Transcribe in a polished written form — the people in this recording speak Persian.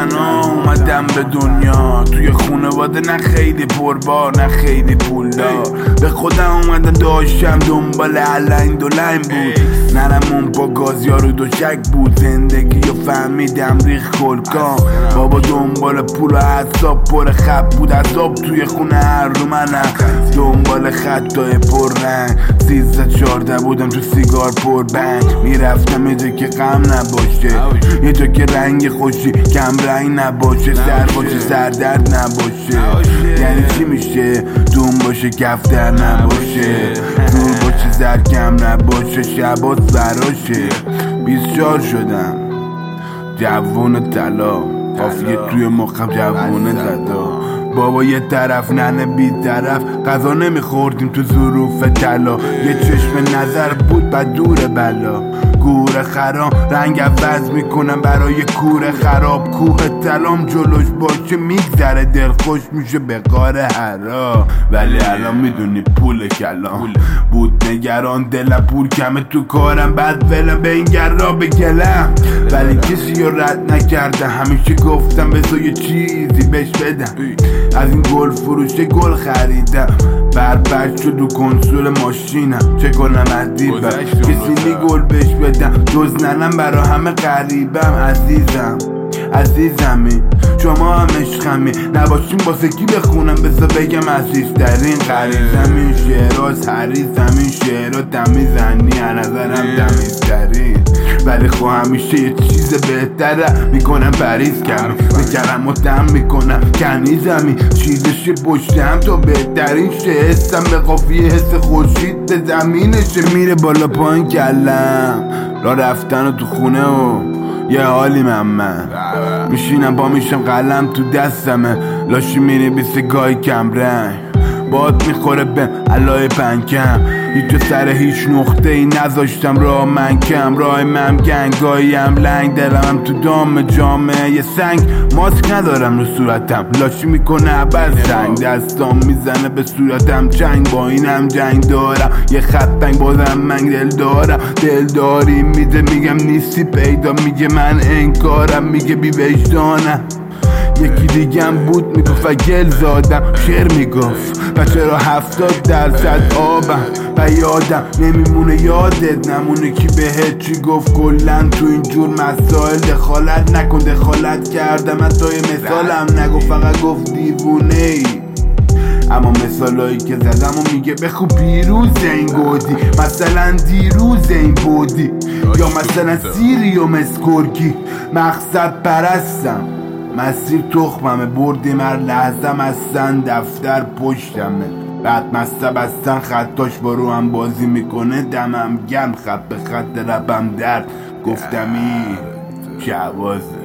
تنها اومدم به دنیا، توی خونواده نه خیلی پربار نه خیلی پولدار. به خودم اومدم داشتم دنبال علین دولین بود، نرمون با گازیارو دوشک بود. زندگی رو فهمیدم ریخ کلکام، بابا دنبال پول و حساب پر خب بود. عذاب توی خونه هر رو منم دنبال خطای پر رنگ. 13-14 بودم تو سیگار پر بنگ، میرفتم یه جا که غم نباشه، یه جا که رنگ خوشی کم رنگ نباشه، سر باشه سر درد نباشه. یعنی چی میشه دون باشه کفتر نباشه، دور باشه زر کم نباشه، شبات براشه. 24 شدم جوون طلا، قافیه توی مخم جوونه زدا. بابا یه طرف ننه بی طرف، غذا نمیخوردیم تو ظروف طلا. یه چشم نظر بود بعد دور بلا، گور خرام رنگ عوض میکنم برای کور خراب. کوه طلام جلوش باشه میگذره دل خوش میشه به قار حرا. ولی الان میدونی پول کلام بود نگران، دلم پول کمه تو کارم بعد ولم به این گرا بگلم. ولی کسی رو رد نکرده، همیشه گفتم بذار یه چیزی بهش بدم. از این گل فروشه گل خریدم، بربشت شد و کنسول ماشینم. چه کنم ادیبم کسی می گل بهش بدم، جز ننم برا همه غریبم. عزیزمی شما هم عشقمی، نباشیم باسه کی بخونم بذار بگم عزیزترین. غریزم این شعراست حریصم این شعرها تمیزنی از نظرم تمیزترین. ولی خب همیشه یه چیز بهتره میکنم پریز کمی، میکرم و دم میکنم کنیزمی. چیزش پشتم تا بهترین شه، حسم به قافیه حس خورشید به زمینشه. میره بالا پایین کلم را رفتن و تو خونه و یه حالی من میشینم با میشم قلم تو دستمه، لاشی میری بیسه گای کم رنگ. باد میخوره به علای پنکم، هیچ سر هیچ نقطه ای نذاشتم راه من کم. راه من گنگایم لنگ، دلم تو دام جامعه یه سنگ. ماسک ندارم رو صورتم، لاشی میکنه عباس سنگ. دستام میزنه به صورتم چنگ، با اینم جنگ دارم یه خطنگ بازم من دل دارم. دلداری میده میگم نیستی پیدا، میگه من انکارم میگه بی وجدانم. یکی دیگم بود میگفت گل زادم، شعر میگفت و چرا 70% آبم و یادم نمیمونه یادت نمونه کی بهت چی گفت. کلن تو اینجور مسائل دخالت نکن، دخالت کردم حتی مثالم نگفت، فقط گفت دیوونه ای. اما مثالایی که زدم و میگه بخو پیروز این گودی، مثلا دیروز این بودی، یا مثلا سیری و مسکرکی. مقصد پرستم مسیر تخممه، بردیم هر لحظم هستن دفتر پشتمه. بعد مسته بستن خطاش با رو هم بازی میکنه، دمم گرم خط به خط ربم درد. گفتمی که عوازه